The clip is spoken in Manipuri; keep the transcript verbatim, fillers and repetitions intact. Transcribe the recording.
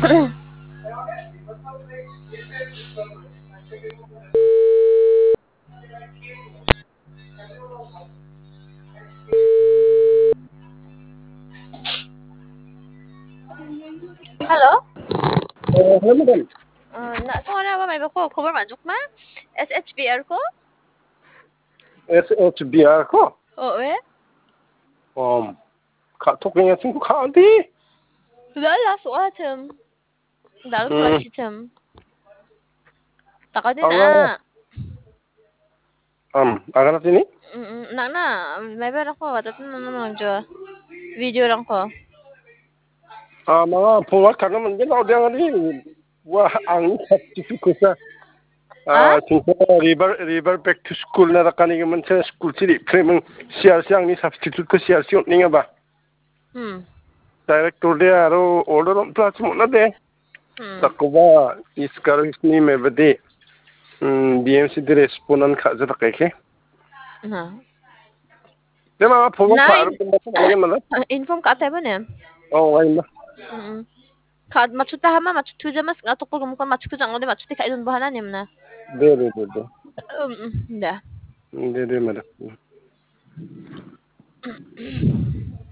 Halo? Eh, halo madam. Uh, nak suara apa mai bako? Khabar majuk ma? S H B R ko? S H B R ko? Oh, eh? Um, 카톡에 친구 카디? Lala suara cem. Dalam Hmm, kelas cem. Takkan anga, na. um, agak sini? Nak na. May berak ko. Watat na naman jo. Video lang ko. Ah, mga pumat karena mungkin ada yang ini, wah, ang sertifikatnya. Ah? Ah, tinggal river river back to school na rakani ke mana school sini, frame C R C ang ni substitute ke C R C ni apa? Hmm. Director dia aro order on plus mana deh? Hmm. Takuba iskar ni mebede. Hmm, B M C di responan kaza tak ke? Na. Dia mah pumat Nine. karena mana mana? Inform ka tayo ba niya? Oh, ayun ba? Mm. Kad machuta hama machutu jamas ngatok ko mukha machutu jang ode machuti ka idun bahana nim na. Deh, deh, deh, deh. Um, da. Deh, deh, madam.